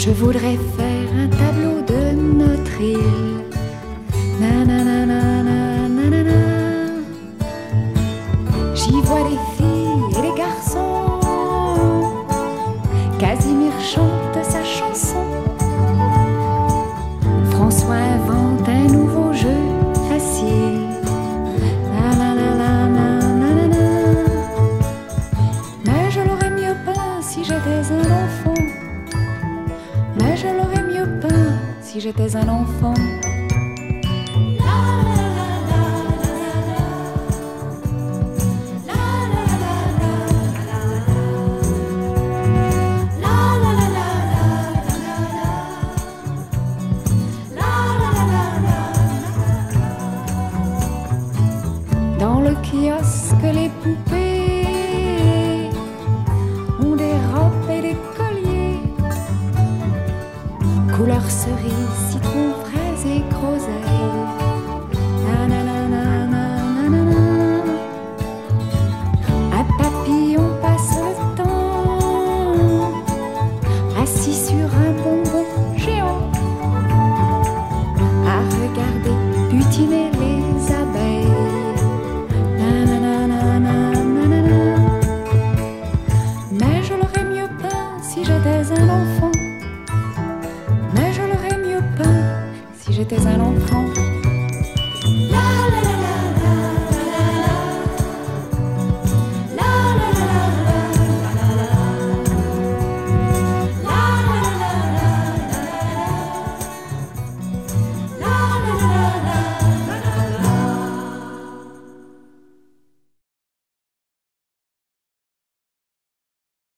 Je voudrais faire un tableau de notre île. Nananana, nanana. J'y vois des filles et des garçons. Casimir chante sa chanson. François invente un nouveau jeu facile. Mais je l'aurais mieux peint si j'étais un enfant. Mais je l'aurais mieux peint si j'étais un enfant. Dans le kiosque, les poupées ont des robes et des colliers, couleur cerise, citron, fraise et groseille. Nanana, nanana. Un papillon passe le temps assis sur un bonbon géant à regarder butiner les abeilles. Mais je l'aurais mieux peint si j'étais un enfant. Mais je l'aurais mieux peint si j'étais un enfant.